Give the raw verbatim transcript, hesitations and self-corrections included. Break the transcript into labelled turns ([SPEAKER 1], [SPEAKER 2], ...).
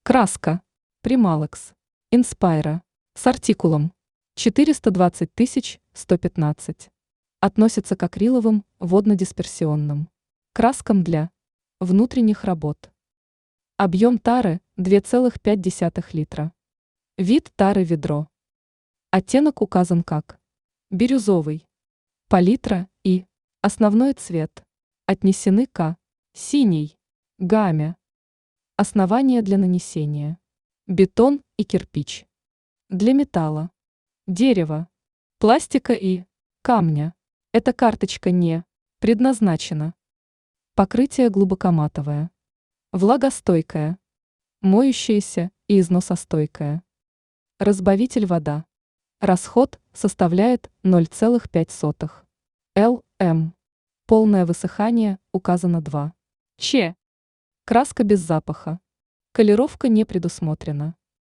[SPEAKER 1] Краска. Прималекс. Инспайра. С артикулом четыреста двадцать тысяч сто пятнадцать. Относится к акриловым водно-дисперсионным краскам для внутренних работ. Объем тары два целых пять десятых литра. Вид тары ведро. Оттенок указан как бирюзовый. Палитра и основной цвет отнесены к синий гамме. Основание для нанесения. Бетон и кирпич. Для металла. Дерева. Пластика и камня. Эта карточка не предназначена. Покрытие глубокоматовое. Влагостойкое. Моющееся и износостойкое. Разбавитель вода. Расход составляет ноль целых пять сотых миллиметра. Полное высыхание указано два. Ч. Краска без запаха. Колеровка не предусмотрена.